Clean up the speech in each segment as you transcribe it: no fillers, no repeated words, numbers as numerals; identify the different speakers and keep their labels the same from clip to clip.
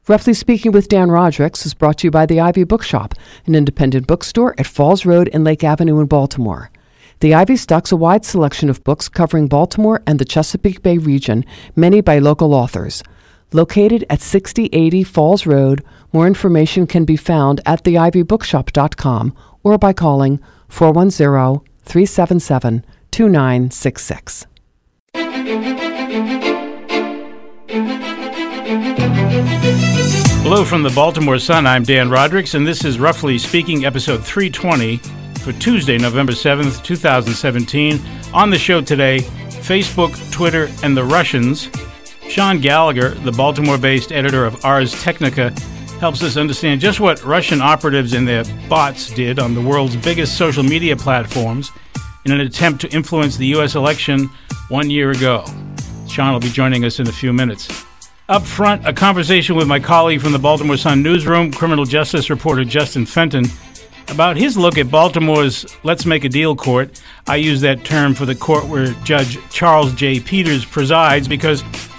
Speaker 1: Roughly Speaking with Dan Rodricks is brought to you by the Ivy Bookshop, an independent bookstore at Falls Road and Lake Avenue in Baltimore. The Ivy stocks a wide selection of books covering Baltimore and the Chesapeake Bay region, many by local authors. Located at 6080 Falls Road, more information can be found at theivybookshop.com or by calling 410-377-2966.
Speaker 2: Hello from the Baltimore Sun. I'm Dan Rodricks, and this is Roughly Speaking, episode 320 for Tuesday, November 7th, 2017. On the show today, Facebook, Twitter, and the Russians. Sean Gallagher, the Baltimore-based editor of Ars Technica, helps us understand just what Russian operatives and their bots did on the world's biggest social media platforms in an attempt to influence the U.S. election 1 year ago. Sean will be joining us in a few minutes. Up front, a conversation with my colleague from the Baltimore Sun newsroom, criminal justice reporter Justin Fenton, about his look at Baltimore's Let's Make a Deal court. I use that term for the court where Judge Charles J. Peters presides because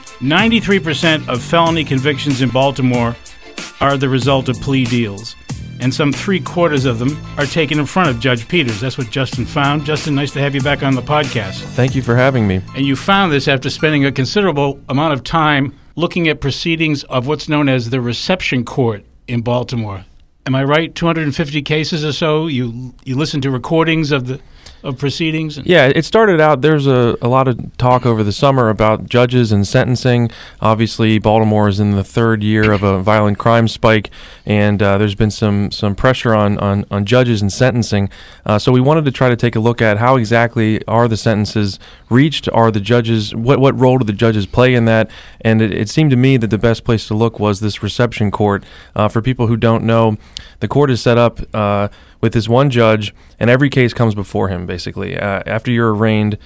Speaker 2: 93% of felony convictions in Baltimore are the result of plea deals, and some 3/4 of them are taken in front of Judge Peters. That's what Justin found. Justin, nice to have you back on the podcast.
Speaker 3: Thank you for having me.
Speaker 2: And you found this after spending a considerable amount of time looking at proceedings of what's known as the reception court in Baltimore. Am I right? 250 cases or so? You listened to recordings of proceedings?
Speaker 3: Yeah, it started out, there's a lot of talk over the summer about judges and sentencing. Obviously, Baltimore is in the third year of a violent crime spike, and there's been some pressure on judges and sentencing. So we wanted to try to take a look at how exactly are the sentences reached, are the judges, what role do the judges play in that? And it seemed to me that the best place to look was this reception court. For people who don't know, the court is set up with this one judge, and every case comes before him, basically. After you're arraigned,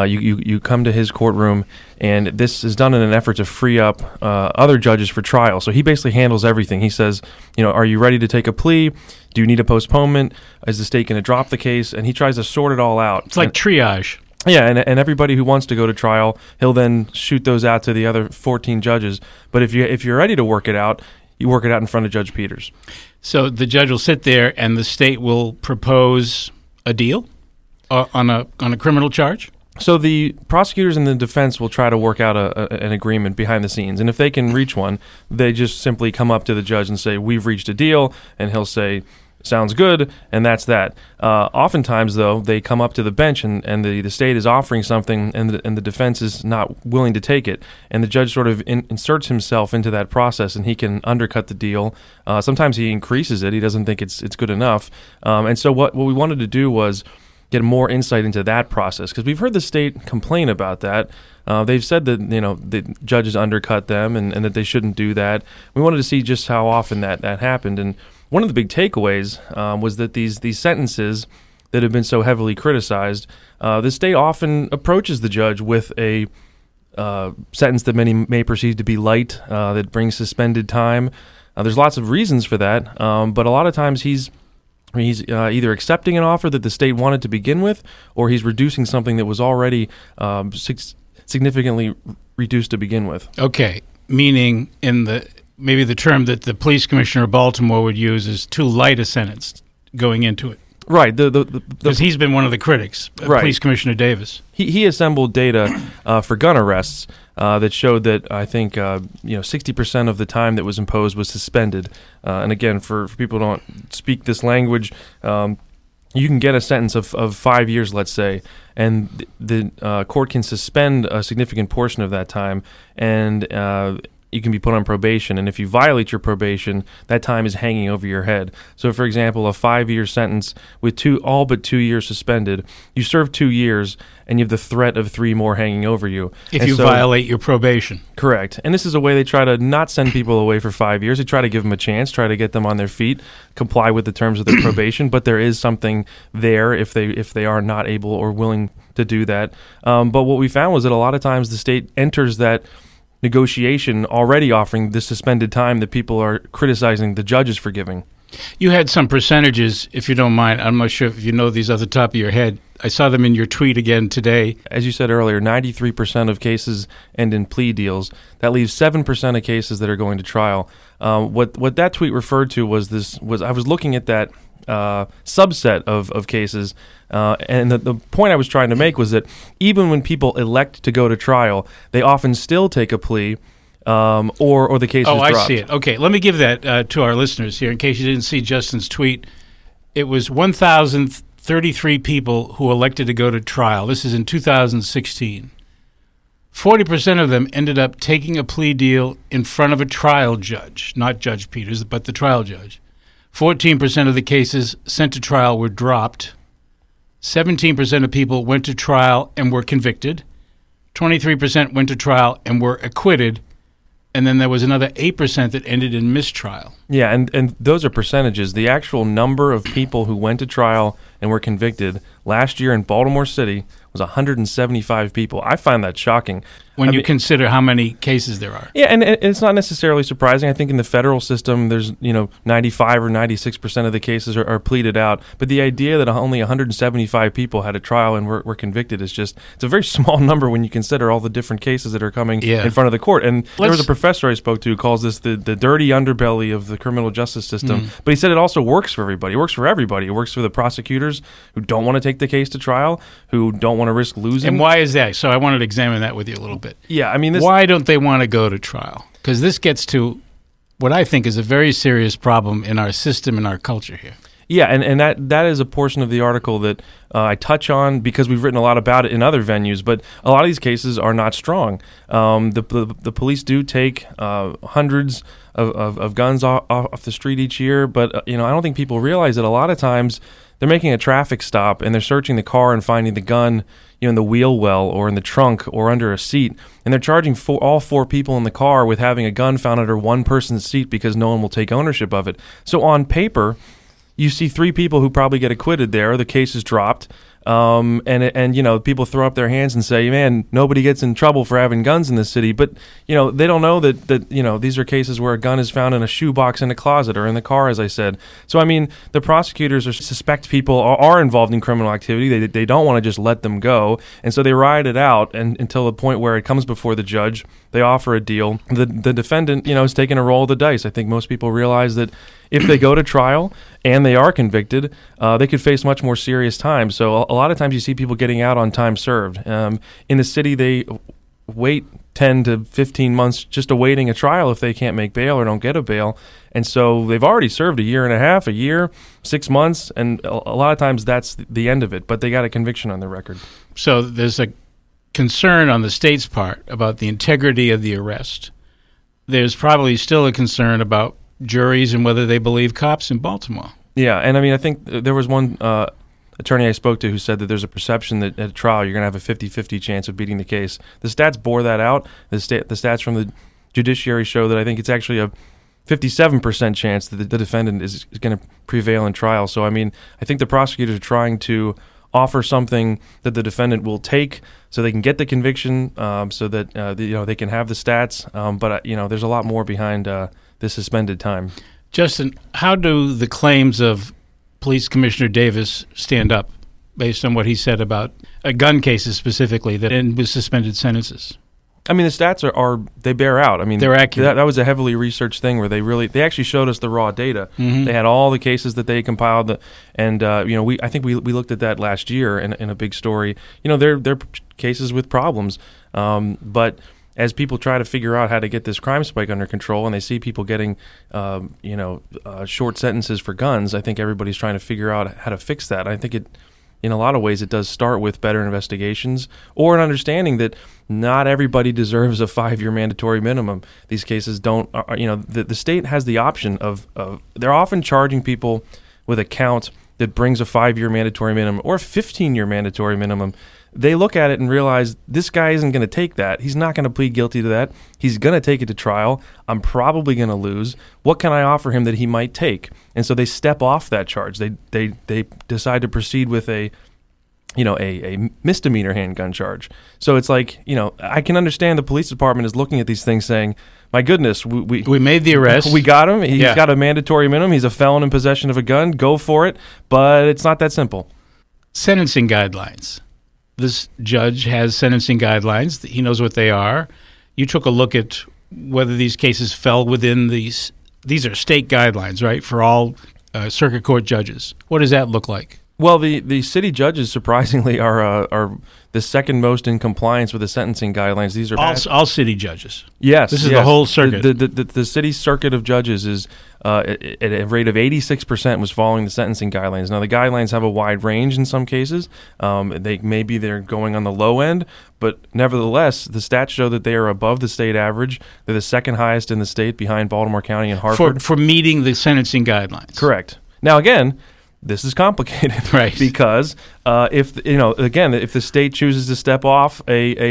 Speaker 3: you come to his courtroom, and this is done in an effort to free up other judges for trial. So he basically handles everything. He says, are you ready to take a plea? Do you need a postponement? Is the state going to drop the case? And he tries to sort it all out.
Speaker 2: It's like triage.
Speaker 3: Yeah, and everybody who wants to go to trial, he'll then shoot those out to the other 14 judges. But if you're ready to work it out, you work it out in front of Judge Peters. So
Speaker 2: the judge will sit there, and the state will propose a deal on a criminal charge?
Speaker 3: So the prosecutors and the defense will try to work out an agreement behind the scenes. And if they can reach one, they just simply come up to the judge and say, we've reached a deal, and he'll say, sounds good, and that's that. Oftentimes, though, they come up to the bench, and the state is offering something, and the defense is not willing to take it. And the judge sort of inserts himself into that process, and he can undercut the deal. Sometimes he increases it. He doesn't think it's good enough. And so what we wanted to do was get more insight into that process, because we've heard the state complain about that. They've said that the judges undercut them and that they shouldn't do that. We wanted to see just how often that happened, and one of the big takeaways was that these sentences that have been so heavily criticized, the state often approaches the judge with a sentence that many may perceive to be light, that brings suspended time. There's lots of reasons for that, but a lot of times he's either accepting an offer that the state wanted to begin with, or he's reducing something that was already significantly reduced to begin with.
Speaker 2: Okay, meaning maybe the term that the police commissioner of Baltimore would use is too light a sentence going into it.
Speaker 3: Right.
Speaker 2: Because he's been one of the critics,
Speaker 3: right.
Speaker 2: Police Commissioner Davis.
Speaker 3: He assembled data for gun arrests that showed that I think 60% of the time that was imposed was suspended. And again, for people who don't speak this language, you can get a sentence of 5 years, let's say, and the court can suspend a significant portion of that time, and you can be put on probation, and if you violate your probation, that time is hanging over your head. So, for example, a 5-year sentence with all but 2 years suspended, you serve 2 years, and you have the threat of 3 more hanging over you.
Speaker 2: If you violate your probation.
Speaker 3: Correct. And this is a way they try to not send people away for 5 years. They try to give them a chance, try to get them on their feet, comply with the terms of their probation, but there is something there if they are not able or willing to do that. But what we found was that a lot of times the state enters that negotiation already offering the suspended time that people are criticizing the judges for giving.
Speaker 2: You had some percentages, if you don't mind. I'm not sure if you know these off the top of your head. I saw them in your tweet again today.
Speaker 3: As you said earlier, 93% of cases end in plea deals. That leaves 7% of cases that are going to trial. What that tweet referred to was I was looking at that subset of cases, and the point I was trying to make was that even when people elect to go to trial, they often still take a plea. Or the case is dropped.
Speaker 2: I see it. Okay, let me give that to our listeners here in case you didn't see Justin's tweet. It was 1,033 people who elected to go to trial. This is in 2016. 40% of them ended up taking a plea deal in front of a trial judge, not Judge Peters, but the trial judge. 14% of the cases sent to trial were dropped. 17% of people went to trial and were convicted. 23% went to trial and were acquitted. And then there was another 8% that ended in mistrial.
Speaker 3: Yeah, and those are percentages. The actual number of people who went to trial and were convicted last year in Baltimore City was 175 people. I find that shocking.
Speaker 2: When you consider how many cases there are.
Speaker 3: Yeah, and it's not necessarily surprising. I think in the federal system, there's 95 or 96% of the cases are pleaded out. But the idea that only 175 people had a trial and were convicted is it's a very small number when you consider all the different cases that are coming in front of the court. And there was a professor I spoke to who calls this the dirty underbelly of the criminal justice system. But he said it also works for everybody. It works for everybody. It works for the prosecutors who don't want to take the case to trial, who don't want to risk losing.
Speaker 2: And why is that? So I wanted to examine that with you a little bit.
Speaker 3: Yeah, I mean,
Speaker 2: why don't they want to go to trial? Because this gets to what I think is a very serious problem in our system and our culture here.
Speaker 3: Yeah, and that is a portion of the article that I touch on because we've written a lot about it in other venues. But a lot of these cases are not strong. The police do take hundreds of guns off the street each year, but I don't think people realize that a lot of times they're making a traffic stop and they're searching the car and finding the gun in the wheel well or in the trunk or under a seat, and they're charging all four people in the car with having a gun found under one person's seat because no one will take ownership of it. So on paper, you see three people who probably get acquitted there. The case is dropped. And people throw up their hands and say, man, nobody gets in trouble for having guns in this city. But, they don't know that these are cases where a gun is found in a shoebox in a closet or in the car, as I said. So, I mean, the prosecutors suspect people are involved in criminal activity. They don't want to just let them go. And so they ride it out until the point where it comes before the judge. They offer a deal. The defendant, is taking a roll of the dice. I think most people realize that if they go to trial and they are convicted, they could face much more serious time. So a lot of times you see people getting out on time served. In the city, they wait 10 to 15 months just awaiting a trial if they can't make bail or don't get a bail. And so they've already served a year and a half, a year, 6 months, and a lot of times that's the end of it. But they got a conviction on their record.
Speaker 2: So there's a concern on the state's part about the integrity of the arrest. There's probably still a concern about juries and whether they believe cops in Baltimore.
Speaker 3: Yeah, and I mean, I think there was one attorney I spoke to who said that there's a perception that at a trial you're going to have a 50-50 chance of beating the case. The stats bore that out. The stats from the judiciary show that I think it's actually a 57% chance that the defendant is going to prevail in trial. So, I mean, I think the prosecutors are trying to offer something that the defendant will take so they can get the conviction, so that they can have the stats. But there's a lot more behind the suspended time.
Speaker 2: Justin, how do the claims of Police Commissioner Davis stand up based on what he said about gun cases specifically that end with suspended sentences?
Speaker 3: I mean, the stats they bear out. I mean,
Speaker 2: they're accurate.
Speaker 3: That was a heavily researched thing where they actually showed us the raw data. Mm-hmm. They had all the cases that they compiled, and I think we looked at that last year in a big story. They're cases with problems, but as people try to figure out how to get this crime spike under control, and they see people getting short sentences for guns, I think everybody's trying to figure out how to fix that. I think in a lot of ways, it does start with better investigations or an understanding that not everybody deserves a 5-year mandatory minimum. These cases don't, the state has the option of they're often charging people with a count that brings a 5-year mandatory minimum or a 15-year mandatory minimum. They look at it and realize this guy isn't going to take that. He's not going to plead guilty to that. He's going to take it to trial. I'm probably going to lose. What can I offer him that he might take? And so they step off that charge. They decide to proceed with a a misdemeanor handgun charge. So it's like, I can understand the police department is looking at these things saying, my goodness,
Speaker 2: we made the arrest.
Speaker 3: We got him. He's got a mandatory minimum. He's a felon in possession of a gun. Go for it. But it's not that simple. Sentencing
Speaker 2: guidelines. This judge has sentencing guidelines. He knows what they are. You took a look at whether these cases fell within these. These are state guidelines, right, for all circuit court judges. What does that look like?
Speaker 3: Well, the city judges, surprisingly, are the second most in compliance with the sentencing guidelines. These are
Speaker 2: all city judges.
Speaker 3: Yes.
Speaker 2: This is the whole circuit.
Speaker 3: The city circuit of judges is at a rate of 86% was following the sentencing guidelines. Now, the guidelines have a wide range in some cases. They're going on the low end, but nevertheless, the stats show that they are above the state average. They're the second highest in the state behind Baltimore County and Hartford.
Speaker 2: For meeting the sentencing guidelines.
Speaker 3: Correct. Now, again, this is complicated,
Speaker 2: right?
Speaker 3: Because if the state chooses to step off a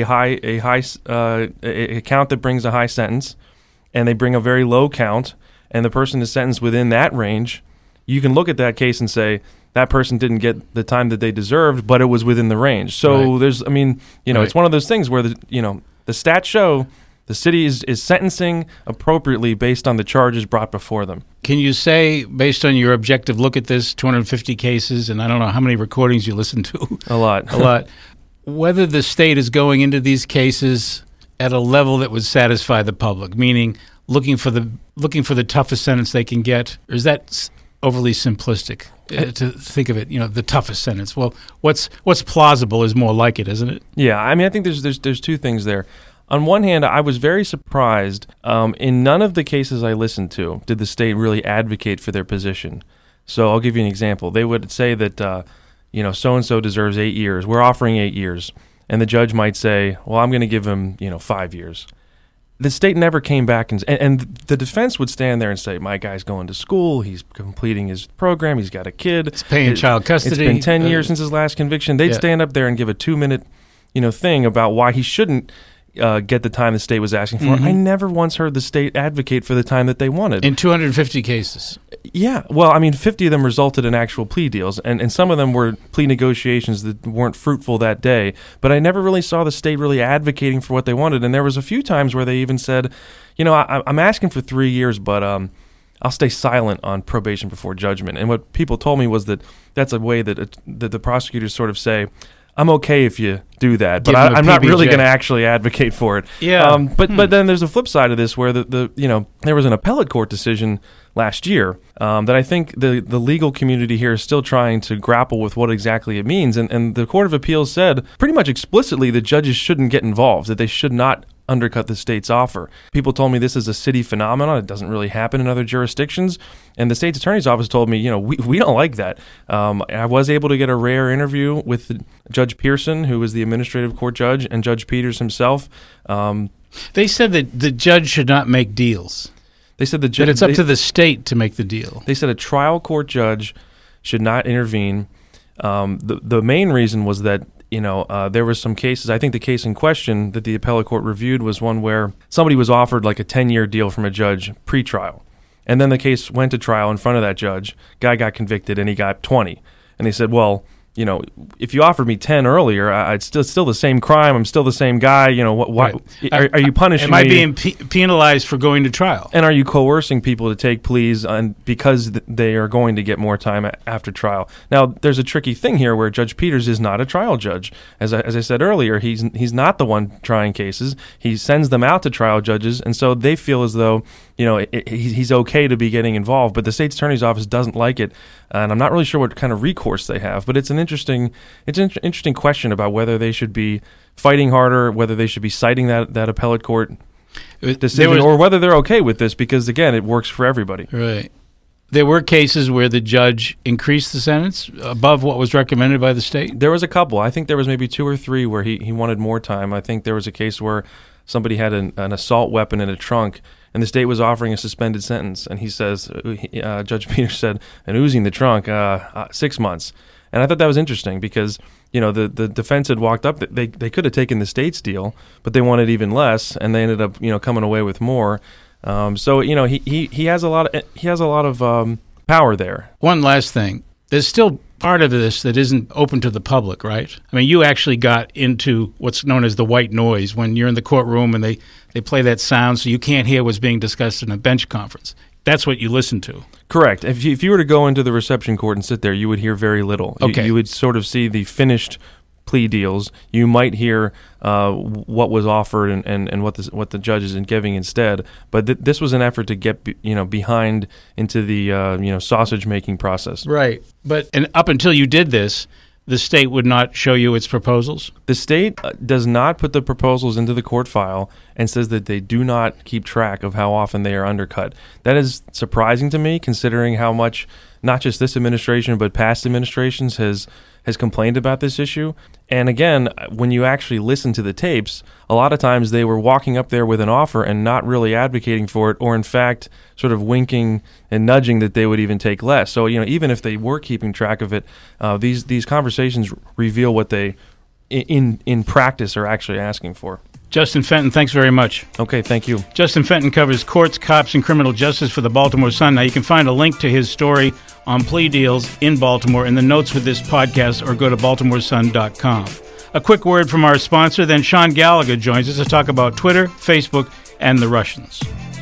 Speaker 3: count that brings a high sentence, and they bring a very low count, and the person is sentenced within that range, you can look at that case and say that person didn't get the time that they deserved, but it was within the range. So
Speaker 2: right.
Speaker 3: It's one of those things where the stats show the city is sentencing appropriately based on the charges brought before them.
Speaker 2: Can you say, based on your objective look at this, 250 cases, and I don't know how many recordings you listened to?
Speaker 3: A lot.
Speaker 2: Whether the state is going into these cases at a level that would satisfy the public, meaning looking for the toughest sentence they can get, or is that overly simplistic to think of it? The toughest sentence. Well, what's plausible is more like it, isn't it?
Speaker 3: Yeah, I think there's two things there. On one hand, I was very surprised. In none of the cases I listened to did the state really advocate for their position. So I'll give you an example. They would say that, so-and-so deserves 8 years. We're offering 8 years. And the judge might say, well, I'm going to give him, 5 years. The state never came back, and the defense would stand there and say, my guy's going to school, he's completing his program, he's got a kid.
Speaker 2: He's paying child custody.
Speaker 3: It's been 10 years since his last conviction. They'd stand up there and give a 2-minute, thing about why he shouldn't get the time the state was asking for.
Speaker 2: Mm-hmm.
Speaker 3: I never once heard the state advocate for the time that they wanted.
Speaker 2: In 250 cases.
Speaker 3: Yeah. Well, 50 of them resulted in actual plea deals, and some of them were plea negotiations that weren't fruitful that day. But I never really saw the state really advocating for what they wanted. And there was a few times where they even said, I'm asking for 3 years, but I'll stay silent on probation before judgment. And what people told me was that that's a way that the prosecutors sort of say, I'm okay if you do that, but I'm not really going to actually advocate for it.
Speaker 2: Yeah.
Speaker 3: But then there's a flip side of this where there was an appellate court decision last year that I think the legal community here is still trying to grapple with what exactly it means. And the Court of Appeals said pretty much explicitly that judges shouldn't get involved, that they should not undercut the state's offer. People told me this is a city phenomenon. It doesn't really happen in other jurisdictions. And the state's attorney's office told me, we don't like that. I was able to get a rare interview with Judge Pearson, who was the administrative court judge, and Judge Peters himself.
Speaker 2: They said that the judge should not make deals.
Speaker 3: They said that
Speaker 2: it's up to the state to make the deal.
Speaker 3: They said a trial court judge should not intervene. The main reason was that there were some cases. I think the case in question that the appellate court reviewed was one where somebody was offered like a 10-year deal from a judge pre-trial. And then the case went to trial in front of that judge. Guy got convicted and he got 20. And they said, well, if you offered me 10 earlier, it's still the same crime. I'm still the same guy. Why are you punishing me?
Speaker 2: Am I being penalized for going to trial?
Speaker 3: And are you coercing people to take pleas because they are going to get more time after trial? Now, there's a tricky thing here where Judge Peters is not a trial judge. As I said earlier, he's not the one trying cases. He sends them out to trial judges, and so they feel as though he's okay to be getting involved. But the state's attorney's office doesn't like it, and I'm not really sure what kind of recourse they have. But it's an interesting question about whether they should be fighting harder, whether they should be citing that appellate court decision, or whether they're okay with this because, again, it works for everybody.
Speaker 2: Right. There were cases where the judge increased the sentence above what was recommended by the state?
Speaker 3: There was a couple. I think there was maybe 2 or 3 where he wanted more time. I think there was a case where somebody had an assault weapon in a trunk, and the state was offering a suspended sentence. And he says, Judge Peters said, an Uzi in the trunk, 6 months. And I thought that was interesting because, the defense had walked up. They could have taken the state's deal, but they wanted even less, and they ended up, coming away with more. So he has a lot of power there.
Speaker 2: One last thing. There's still part of this that isn't open to the public, right? I mean, you actually got into what's known as the white noise when you're in the courtroom and they play that sound so you can't hear what's being discussed in a bench conference. That's what you listen to.
Speaker 3: Correct. If you were to go into the reception court and sit there, you would hear very little.
Speaker 2: Okay.
Speaker 3: You would sort of see the finished plea deals. You might hear what was offered and what the judge is giving instead. But this was an effort to get behind into the sausage making process.
Speaker 2: Right. But and up until you did this, the state would not show you its proposals?
Speaker 3: The state does not put the proposals into the court file and says that they do not keep track of how often they are undercut. That is surprising to me, considering how much not just this administration but past administrations has complained about this issue. And again, when you actually listen to the tapes, a lot of times they were walking up there with an offer and not really advocating for it, or in fact sort of winking and nudging that they would even take less. So even if they were keeping track of it, these conversations reveal what they in practice are actually asking for.
Speaker 2: Justin Fenton, thanks very much.
Speaker 3: Okay, thank you.
Speaker 2: Justin Fenton covers courts, cops, and criminal justice for the Baltimore Sun. Now, you can find a link to his story on plea deals in Baltimore in the notes with this podcast, or go to baltimoresun.com. A quick word from our sponsor, then Sean Gallagher joins us to talk about Twitter, Facebook, and the Russians.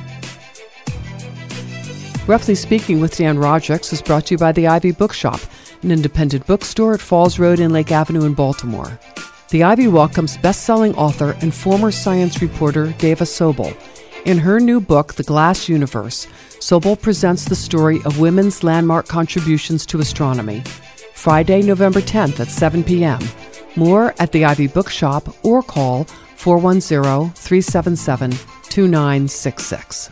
Speaker 1: Roughly Speaking with Dan Rodrick is brought to you by the Ivy Bookshop, an independent bookstore at Falls Road and Lake Avenue in Baltimore. The Ivy welcomes best-selling author and former science reporter Dava Sobel. In her new book, The Glass Universe, Sobel presents the story of women's landmark contributions to astronomy. Friday, November 10th at 7 p.m. More at the Ivy Bookshop or call 410-377-2966.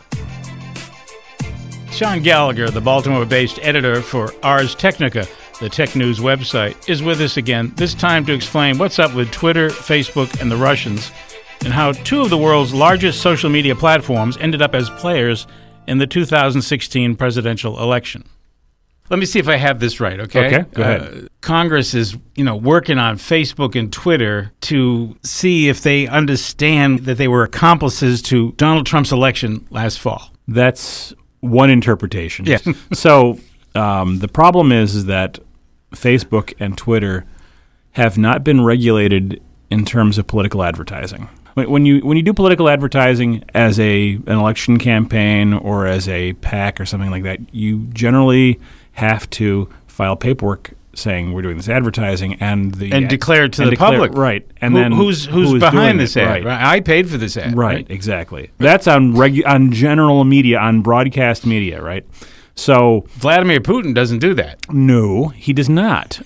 Speaker 2: Sean Gallagher, the Baltimore-based editor for Ars Technica, the tech news website, is with us again, this time to explain what's up with Twitter, Facebook, and the Russians, and how two of the world's largest social media platforms ended up as players in the 2016 presidential election. Let me see if I have this right, okay?
Speaker 4: Okay, go ahead.
Speaker 2: Congress is, working on Facebook and Twitter to see if they understand that they were accomplices to Donald Trump's election last fall.
Speaker 4: That's one interpretation.
Speaker 2: Yeah.
Speaker 4: So the problem is that Facebook and Twitter have not been regulated in terms of political advertising. When you do political advertising as an election campaign or as a PAC or something like that, you generally have to file paperwork saying we're doing this advertising and
Speaker 2: declare it to the public,
Speaker 4: right? And then
Speaker 2: who's behind this ad?
Speaker 4: Right.
Speaker 2: I paid for this ad,
Speaker 4: right? Exactly. That's on general media, on broadcast media, right? So
Speaker 2: Vladimir Putin doesn't do that.
Speaker 4: No, he does not.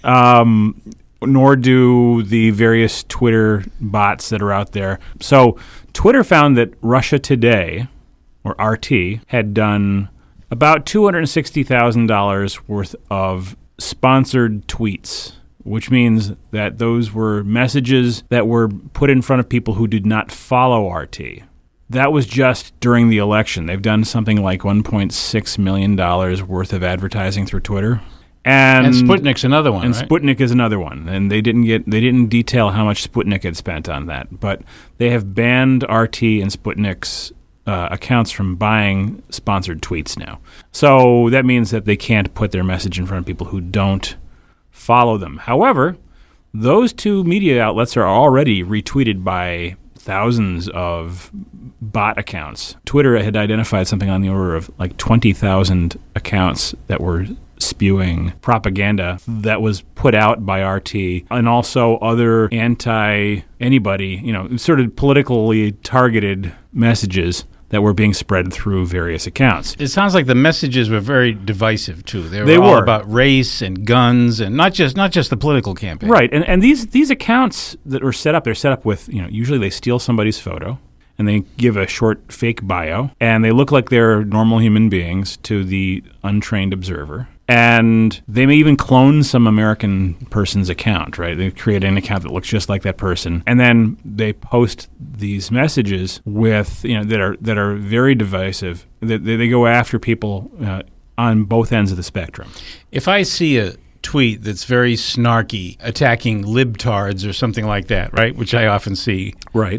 Speaker 4: Nor do the various Twitter bots that are out there. So Twitter found that Russia Today, or RT, had done about $260,000 worth of sponsored tweets, which means that those were messages that were put in front of people who did not follow RT. That was just during the election. They've done something like $1.6 million worth of advertising through Twitter. And
Speaker 2: Sputnik's another one,
Speaker 4: and
Speaker 2: right?
Speaker 4: Sputnik is another one. And they didn't detail how much Sputnik had spent on that. But they have banned RT and Sputnik's accounts from buying sponsored tweets now. So that means that they can't put their message in front of people who don't follow them. However, those two media outlets are already retweeted by thousands of bot accounts. Twitter had identified something on the order of like 20,000 accounts that were spewing propaganda that was put out by RT, and also other anti-anybody, sort of politically targeted messages that were being spread through various accounts.
Speaker 2: It sounds like the messages were very divisive too. They were all about race and guns, and not just the political campaign.
Speaker 4: Right, and these accounts that were set up, they're set up with, usually they steal somebody's photo and they give a short fake bio, and they look like they're normal human beings to the untrained observer. And they may even clone some American person's account, right? They create an account that looks just like that person, and then they post these messages with, that are very divisive. They go after people on both ends of the spectrum.
Speaker 2: If I see a tweet that's very snarky, attacking libtards or something like that, right, which I often see,
Speaker 4: right?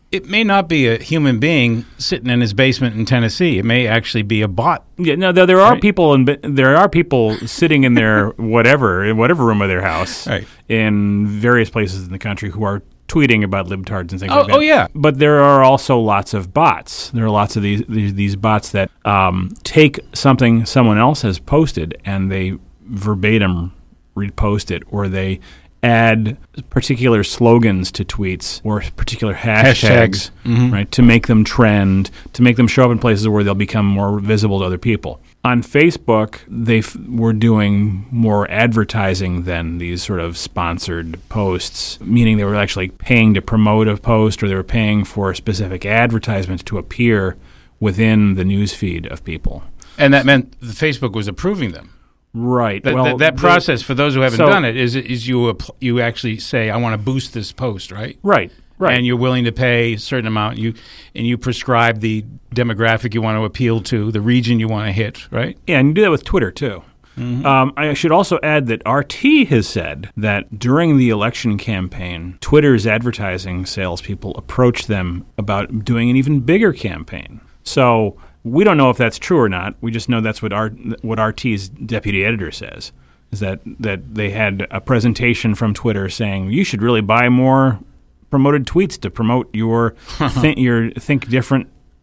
Speaker 2: it may not be a human being sitting in his basement in Tennessee. It may actually be a bot.
Speaker 4: Yeah, no, there are people sitting in their in whatever room of their house,
Speaker 2: Right.
Speaker 4: in various places in the country who are tweeting about libtards and things like that.
Speaker 2: Oh, yeah.
Speaker 4: But there are also lots of bots. There are lots of these bots that take something someone else has posted and they verbatim repost it, or they add particular slogans to tweets or particular hashtags, right, to make them trend, to make them show up in places where they'll become more visible to other people. On Facebook, they were doing more advertising than these sort of sponsored posts, meaning they were actually paying to promote a post, or they were paying for specific advertisements to appear within the newsfeed of people.
Speaker 2: And that meant the Facebook was approving them.
Speaker 4: Right.
Speaker 2: That process, for those who haven't done it, is you actually say, I want to boost this post, right?
Speaker 4: Right. Right.
Speaker 2: And you're willing to pay a certain amount. You prescribe the demographic you want to appeal to, the region you want to hit, right?
Speaker 4: Yeah, and you do that with Twitter, too. I should also add that RT has said that during the election campaign, Twitter's advertising salespeople approached them about doing an even bigger campaign. So we don't know if that's true or not. We just know that's what RT's deputy editor says, is that they had a presentation from Twitter saying, you should really buy more promoted tweets to promote your Think Different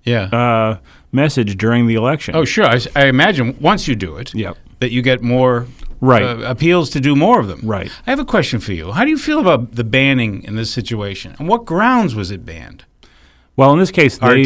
Speaker 4: message during the election.
Speaker 2: Oh, sure. I imagine once you do it, that you get more appeals to do more of them.
Speaker 4: Right.
Speaker 2: I have a question for you. How do you feel about the banning in this situation? On what grounds was it banned?
Speaker 4: Well, in this case,
Speaker 2: so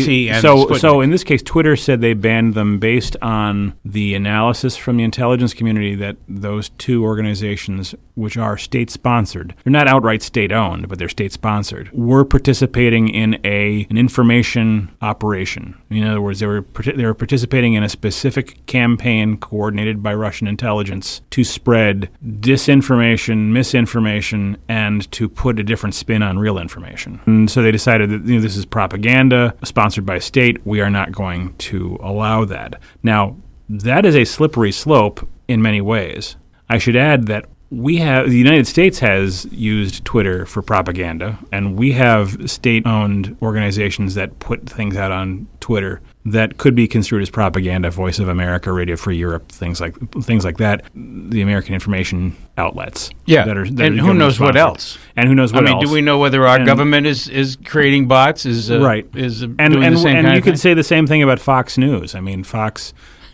Speaker 4: in this case, Twitter said they banned them based on the analysis from the intelligence community that those two organizations, which are state-sponsored, they're not outright state-owned, but they're state-sponsored, were participating in an information operation. In other words, they were participating in a specific campaign coordinated by Russian intelligence to spread disinformation, misinformation, and to put a different spin on real information. And so they decided that this is propaganda sponsored by a state. We are not going to allow that. Now, that is a slippery slope in many ways. I should add that the United States has used Twitter for propaganda, and we have state-owned organizations that put things out on Twitter that could be construed as propaganda. Voice of America, Radio Free Europe, things like that. The American information outlets.
Speaker 2: Yeah,
Speaker 4: that are
Speaker 2: and who knows what else?
Speaker 4: And who knows what else?
Speaker 2: I mean, do we know whether our government is creating bots?
Speaker 4: Right.
Speaker 2: Is
Speaker 4: and
Speaker 2: doing the same kind of
Speaker 4: you could
Speaker 2: thing?
Speaker 4: say the same thing about Fox News. I mean, Fox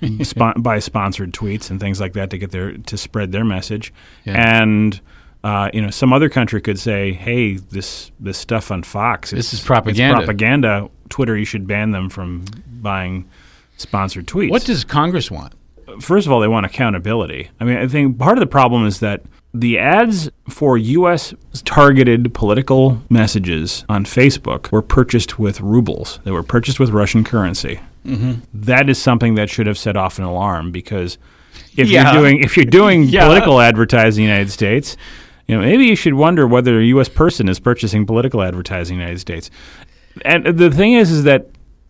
Speaker 4: buys sponsored tweets and things like that to spread their message. Yeah. And some other country could say, "Hey, this stuff on Fox,
Speaker 2: this is propaganda.
Speaker 4: It's propaganda. Twitter, you should ban them from buying sponsored tweets."
Speaker 2: What does Congress want?
Speaker 4: First of all, they want accountability. I mean, I think part of the problem is that the ads for U.S. targeted political messages on Facebook were purchased with rubles. They were purchased with Russian currency. Mm-hmm. That is something that should have set off an alarm, because if you're doing political advertising in the United States, maybe you should wonder whether a U.S. person is purchasing political advertising in the United States. And the thing is that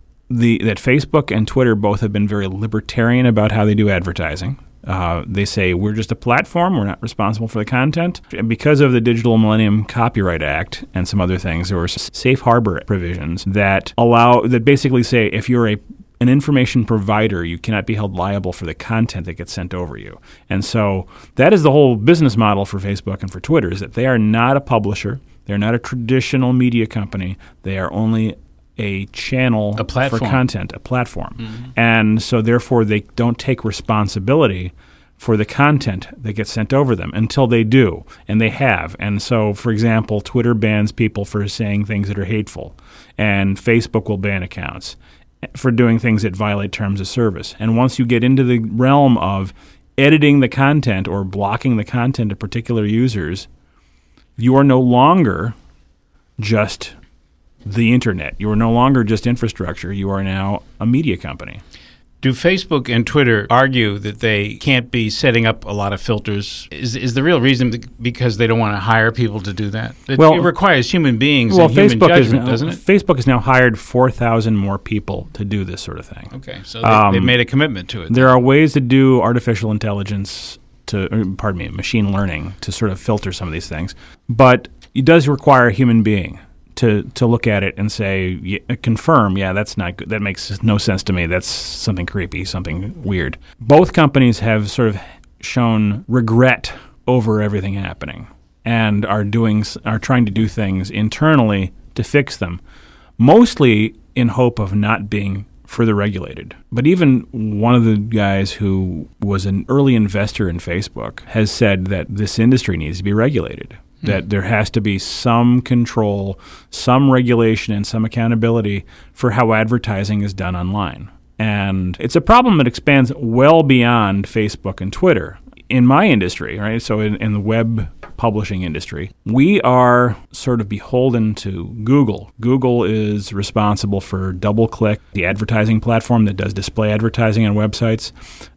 Speaker 4: that Facebook and Twitter both have been very libertarian about how they do advertising. They say, we're just a platform, we're not responsible for the content. And because of the Digital Millennium Copyright Act and some other things, there were safe harbor provisions that basically say if you're an information provider, you cannot be held liable for the content that gets sent over you. And so that is the whole business model for Facebook and for Twitter, is that they are not a publisher. They're not a traditional media company. They are only a channel for content, a platform. Mm-hmm. And so therefore they don't take responsibility for the content that gets sent over them until they do, and they have. And so, for example, Twitter bans people for saying things that are hateful, and Facebook will ban accounts for doing things that violate terms of service. And once you get into the realm of editing the content or blocking the content of particular users, you are no longer just the internet. You are no longer just infrastructure. You are now a media company.
Speaker 2: Do Facebook and Twitter argue that they can't be setting up a lot of filters? Is the real reason because they don't want to hire people to do that? It requires human beings and human judgment, doesn't it?
Speaker 4: Facebook has now hired 4,000 more people to do this sort of thing.
Speaker 2: Okay, so they've made a commitment to it.
Speaker 4: There are ways to do artificial intelligence machine learning to sort of filter some of these things. But it does require a human being to look at it and say, confirm, yeah, that's not good. That makes no sense to me. That's something creepy, something weird. Both companies have sort of shown regret over everything happening and are trying to do things internally to fix them, mostly in hope of not being further regulated. But even one of the guys who was an early investor in Facebook has said that this industry needs to be regulated, that there has to be some control, some regulation, and some accountability for how advertising is done online. And it's a problem that expands well beyond Facebook and Twitter. In my industry, right, so in the web publishing industry, we are sort of beholden to Google. Google is responsible for DoubleClick, the advertising platform that does display advertising on websites.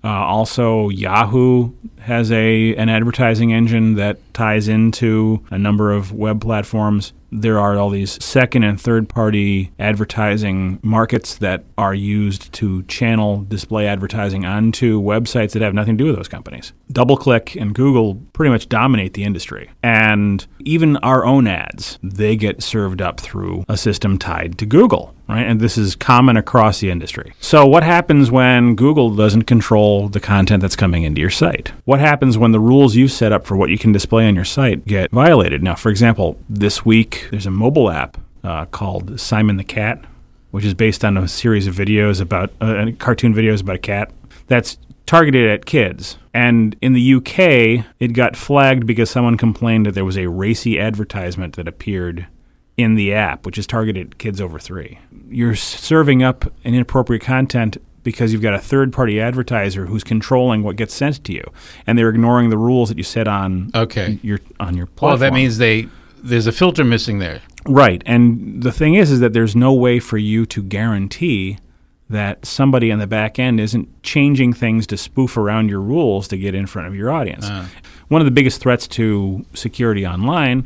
Speaker 4: Also, Yahoo has an advertising engine that ties into a number of web platforms. There are all these second and third-party advertising markets that are used to channel display advertising onto websites that have nothing to do with those companies. DoubleClick and Google pretty much dominate the industry. And even our own ads, they get served up through a system tied to Google, right? And this is common across the industry. So what happens when Google doesn't control the content that's coming into your site? What happens when the rules you've set up for what you can display on your site get violated? Now, for example, this week, there's a mobile app called Simon the Cat, which is based on a series of videos about cartoon videos about a cat that's targeted at kids. And in the UK, it got flagged because someone complained that there was a racy advertisement that appeared in the app, which is targeted at kids over 3. You're serving up an inappropriate content because you've got a third-party advertiser who's controlling what gets sent to you, and they're ignoring the rules that you set on your platform.
Speaker 2: Well, that means there's a filter missing there.
Speaker 4: Right. And the thing is that there's no way for you to guarantee that somebody on the back end isn't changing things to spoof around your rules to get in front of your audience. One of the biggest threats to security online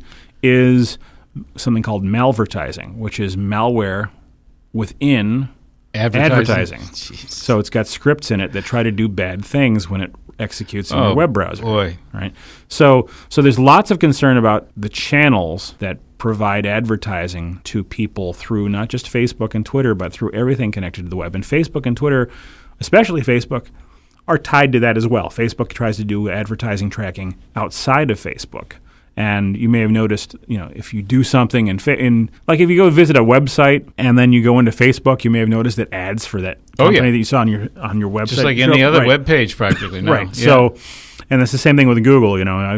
Speaker 4: is something called malvertising, which is malware within advertising. So it's got scripts in it that try to do bad things when it executes in your web browser.
Speaker 2: Boy.
Speaker 4: Right? So there's lots of concern about the channels that provide advertising to people through not just Facebook and Twitter, but through everything connected to the web. And Facebook and Twitter, especially Facebook, are tied to that as well. Facebook tries to do advertising tracking outside of Facebook. And you may have noticed, if you do something like if you go visit a website and then you go into Facebook, you may have noticed that ads for that company that you saw on your website,
Speaker 2: just like any other web page, practically. No.
Speaker 4: Right. Yeah. So, and it's the same thing with Google.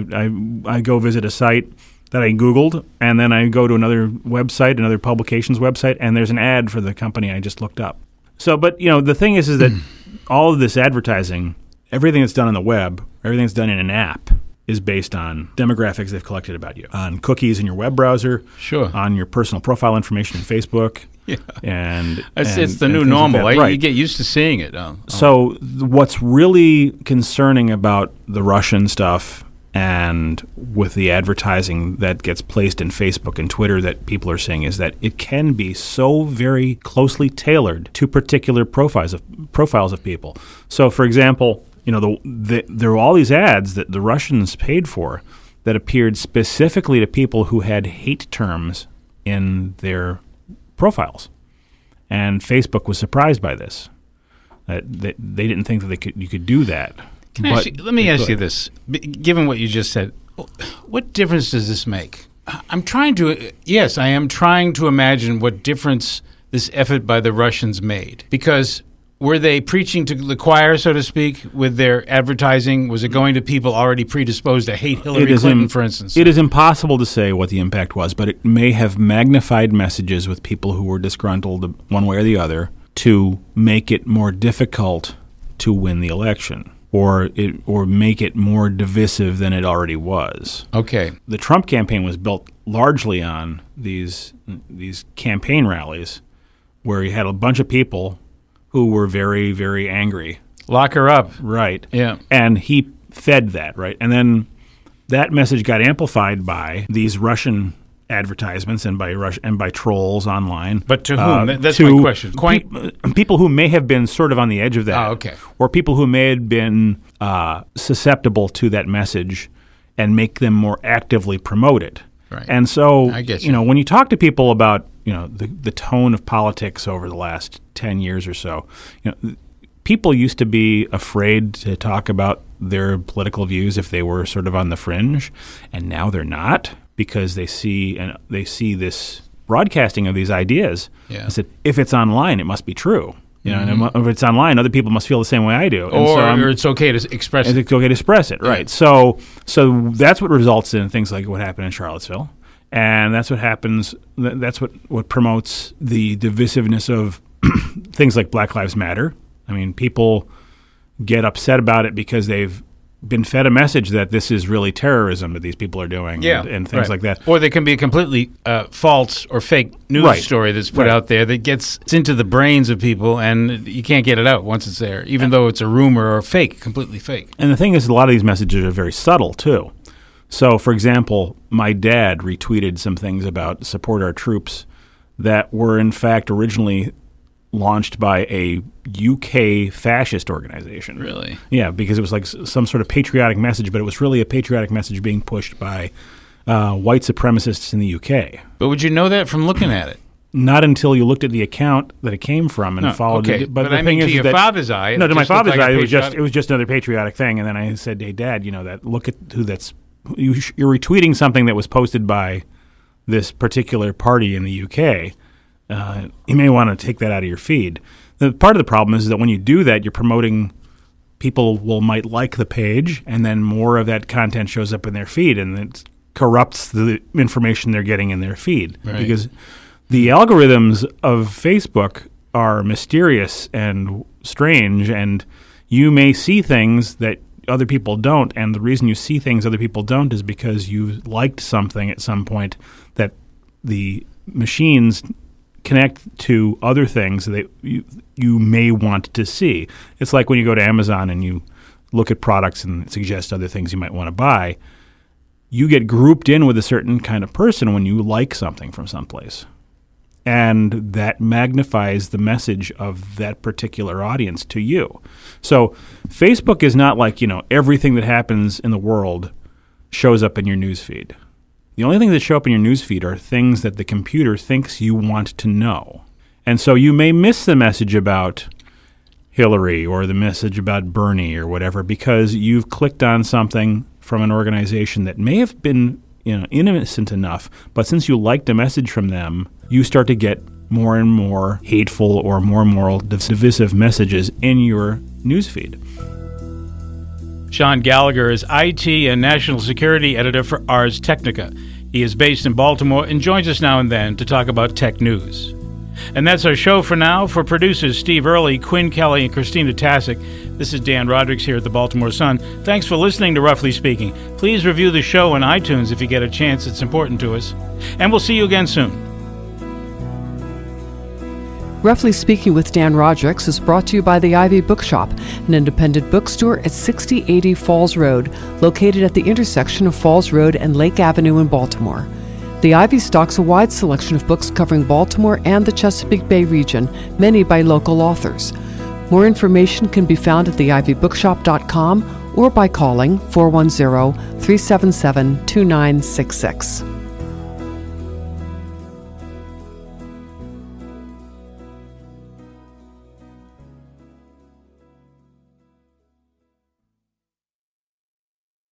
Speaker 4: I go visit a site that I Googled, and then I go to another website, another publications website, and there's an ad for the company I just looked up. So, but the thing is that all of this advertising, everything that's done on the web, everything that's done in an app, is based on demographics they've collected about you, on cookies in your web browser, on your personal profile information in Facebook. Yeah.
Speaker 2: It's the new normal. Right. You get used to seeing it.
Speaker 4: So what's really concerning about the Russian stuff and with the advertising that gets placed in Facebook and Twitter that people are saying is that it can be so very closely tailored to particular profiles of people. So, for example, there were all these ads that the Russians paid for that appeared specifically to people who had hate terms in their profiles. And Facebook was surprised by this. They didn't think that you could do that.
Speaker 2: Let me ask you this. Given what you just said, what difference does this make? I am trying to imagine what difference this effort by the Russians made. Because were they preaching to the choir, so to speak, with their advertising? Was it going to people already predisposed to hate Hillary Clinton, for instance?
Speaker 4: It is impossible to say what the impact was, but it may have magnified messages with people who were disgruntled one way or the other to make it more difficult to win the election, or make it more divisive than it already was.
Speaker 2: Okay.
Speaker 4: The Trump campaign was built largely on these campaign rallies where you had a bunch of people who were very, very angry.
Speaker 2: Lock her up.
Speaker 4: Right.
Speaker 2: Yeah.
Speaker 4: And he fed that, right? And then that message got amplified by these Russian advertisements and by trolls online.
Speaker 2: But to whom? That's my question.
Speaker 4: People who may have been sort of on the edge of that.
Speaker 2: Oh, okay.
Speaker 4: Or people who may have been susceptible to that message and make them more actively promote it.
Speaker 2: Right.
Speaker 4: And so,
Speaker 2: I get you.
Speaker 4: when you talk to people about, the tone of politics over the last 10 years or so, people used to be afraid to talk about their political views if they were sort of on the fringe, and now they're not, because they see this broadcasting of these ideas.
Speaker 2: Yeah.
Speaker 4: I said, if it's online, it must be true. And if it's online, other people must feel the same way I do.
Speaker 2: Or it's okay to express it.
Speaker 4: It's okay to express it, right? Yeah. So that's what results in things like what happened in Charlottesville, and that's what happens. That's what promotes the divisiveness of things like Black Lives Matter. I mean, people get upset about it because they've been fed a message that this is really terrorism that these people are doing, and things like that.
Speaker 2: Or there can be a completely false or fake news story that's put out there that gets into the brains of people, and you can't get it out once it's there, even though it's a rumor or fake, completely fake.
Speaker 4: And the thing is, a lot of these messages are very subtle, too. So, for example, my dad retweeted some things about support our troops that were, in fact, originally launched by a UK fascist organization.
Speaker 2: Really?
Speaker 4: Yeah, because it was like some sort of patriotic message, but it was really a patriotic message being pushed by white supremacists in the UK.
Speaker 2: But would you know that from looking at it?
Speaker 4: Not until you looked at the account that it came from and followed it.
Speaker 2: But the thing is, to your father's eye,
Speaker 4: no, to my father's eye, it was just another patriotic thing. And then I said, "Hey, Dad, look at who that's. You're retweeting something that was posted by this particular party in the UK. You may want to take that out of your feed." Part of the problem is that when you do that, you're promoting people might like the page, and then more of that content shows up in their feed, and it corrupts the information they're getting in their feed.
Speaker 2: Right.
Speaker 4: Because the algorithms of Facebook are mysterious and strange, and you may see things that other people don't, and the reason you see things other people don't is because you liked something at some point that the machines connect to other things that you may want to see. It's like when you go to Amazon and you look at products and suggest other things you might want to buy. You get grouped in with a certain kind of person when you like something from someplace. And that magnifies the message of that particular audience to you. So Facebook is not like, everything that happens in the world shows up in your newsfeed. The only things that show up in your newsfeed are things that the computer thinks you want to know. And so you may miss the message about Hillary or the message about Bernie or whatever because you've clicked on something from an organization that may have been innocent enough, but since you liked a message from them, you start to get more and more hateful or more moral divisive messages in your newsfeed.
Speaker 2: Sean Gallagher is IT and National Security Editor for Ars Technica. He is based in Baltimore and joins us now and then to talk about tech news. And that's our show for now. For producers Steve Early, Quinn Kelly, and Christina Tasic, this is Dan Rodrigues here at the Baltimore Sun. Thanks for listening to Roughly Speaking. Please review the show on iTunes if you get a chance. It's important to us. And we'll see you again soon.
Speaker 1: Roughly Speaking with Dan Rodrigues is brought to you by the Ivy Bookshop, an independent bookstore at 6080 Falls Road, located at the intersection of Falls Road and Lake Avenue in Baltimore. The Ivy stocks a wide selection of books covering Baltimore and the Chesapeake Bay region, many by local authors. More information can be found at theivybookshop.com or by calling 410-377-2966.